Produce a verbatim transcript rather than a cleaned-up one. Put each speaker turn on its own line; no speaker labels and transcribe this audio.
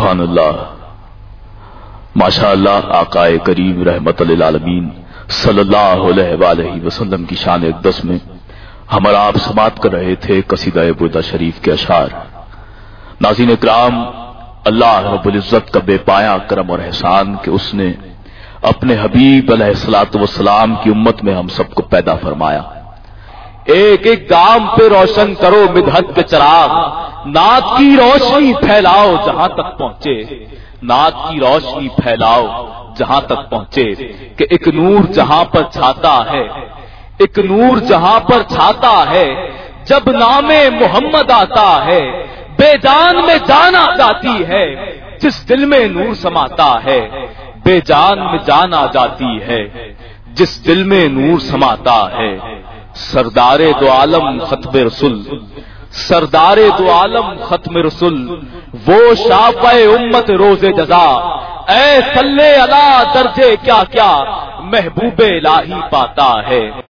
سبحان اللہ، ماشاء اللہ۔ آقائے کریم رحمت للعالمین صلی اللہ علیہ وآلہ وسلم کی شان اقدس میں ہمارا آپ سماعت کر رہے تھے قصیدہ بردہ شریف کے اشعار۔ ناظرین اکرام، اللہ رب العزت کا بے پایا کرم اور احسان کہ اس نے اپنے حبیب علیہ الصلوۃ والسلام کی امت میں ہم سب کو پیدا فرمایا۔ ایک ایک گام پہ روشن کرو مدحت کے چراغ، نات کی روشنی پھیلاؤ جہاں تک پہنچے، نات کی روشنی پھیلاؤ جہاں تک پہنچے، کہ ایک نور جہاں پر چھاتا ہے، ایک نور جہاں پر چھاتا ہے، جب نام محمد آتا ہے بے جان میں جان آ جاتی ہے، جس دل میں نور سماتا ہے بے جان میں جان آ جاتی ہے، جس دل میں نور سماتا ہے۔ سردار دو عالم ختم رسول، سردار دو عالم ختم رسول، وہ شافع امت روز جزا، اے صلی اللہ درجے کیا کیا محبوب الہی پاتا ہے۔